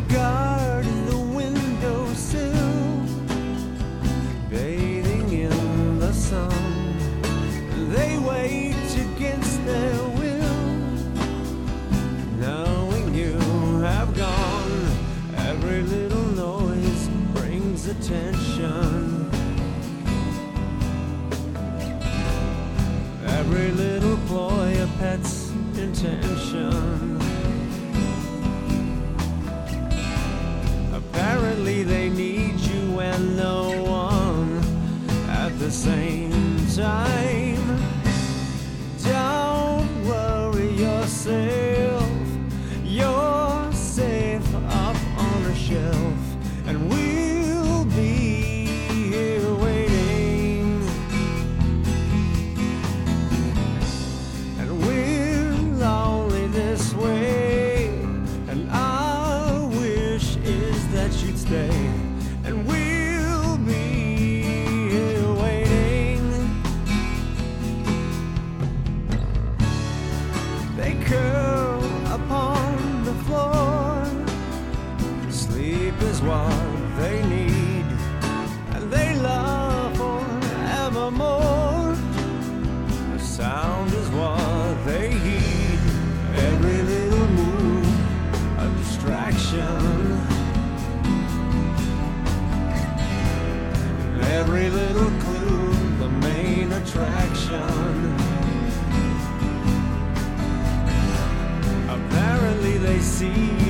guard the windowsill, bathing in the sun. They wait against their will, knowing you have gone. Every little noise brings attention. Every little ploy a pet's intention. Apparently they need you and no one at the same time. Don't worry yourself, you're safe up on a shelf, and we'll be here waiting. And we're lonely this way, and our wish is that you'd stay. And we'll be here waiting. They curl upon the floor. Sleep is what they need, and they love forevermore. The sound is what they heed. Every little move a distraction. Every little clue the main attraction. Apparently they see